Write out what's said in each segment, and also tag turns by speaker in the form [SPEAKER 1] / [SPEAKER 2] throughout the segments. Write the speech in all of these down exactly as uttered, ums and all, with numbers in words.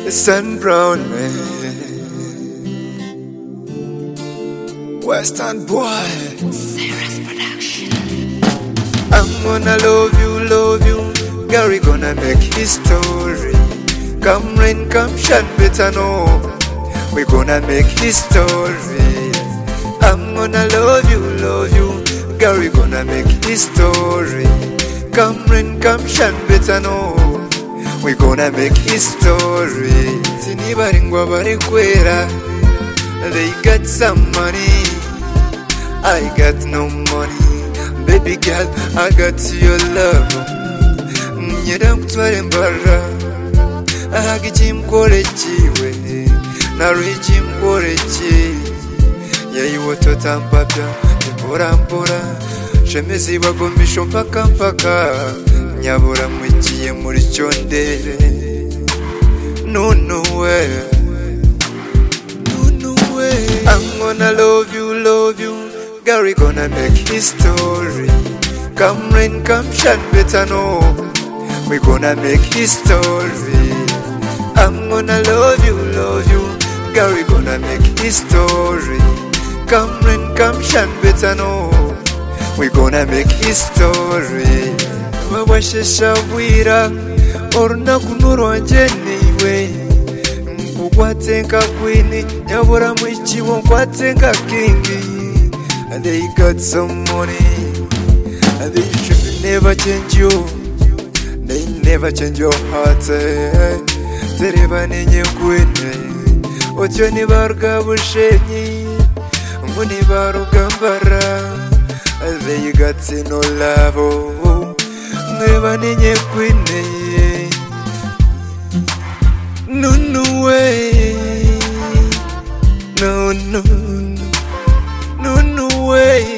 [SPEAKER 1] Sun Brown, Western boy,
[SPEAKER 2] Sarah's production.
[SPEAKER 1] I'm gonna love you, love you. Gary gonna make history. Come rain, come shine, better know. We gonna make history. I'm gonna love you, love you. Gary gonna make history. Come rain, come shine, better know. We gonna make history. Sinibaringwa barikwera. They got some money, I got no money. Baby girl, I got your love. Nyera mutware mbara, ahagi chimkore chiwe, nari chimkore chi. Yai woto tampapya, mpora mpora. Shemezi wagomisho mpaka mpaka. Nyabura mwichiye muri chondere. No, no way. I'm gonna love you, love you. Gary gonna make history. Come rain, come shine, better know. We gonna make history. I'm gonna love you, love you. Gary gonna make history. Come rain, come shine, better know. We gonna make history. Wawashesha wira, orna kunuro anjeniwe. Kwatenga queenie, nyabura mwichiwo kwatenga kingi. And they got some money, and they should never change you. They never change your heart. Tereba nenye queenie, otyo ni baruga bushenyi, muni baruga mbara. And they got no love. Neba nenye queenie. No, no way. No, no, no, no way.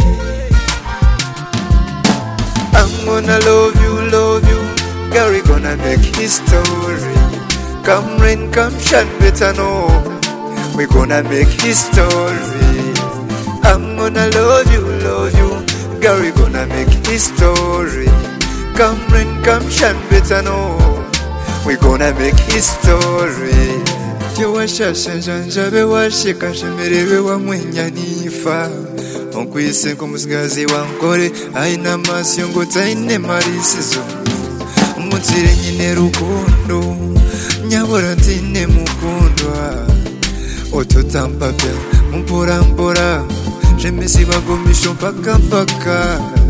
[SPEAKER 1] I'm gonna love you, love you. Gary gonna make history. Come rain, come shine, better know. We gonna make history. I'm gonna love you, love you. Gary gonna make history. Come rain, come shine, better know. We gonna make history. Tiwashasha njanjabe washika shemerewe wa mwenyanifa. Onkwise nk'umusigazi wankore aina masi ngo taine marisizo. Umutsire nyine rukundo nyabura ntine mukundwa. Ototampapya mpora mpora. Jemesi bagomisho mpaka mpaka.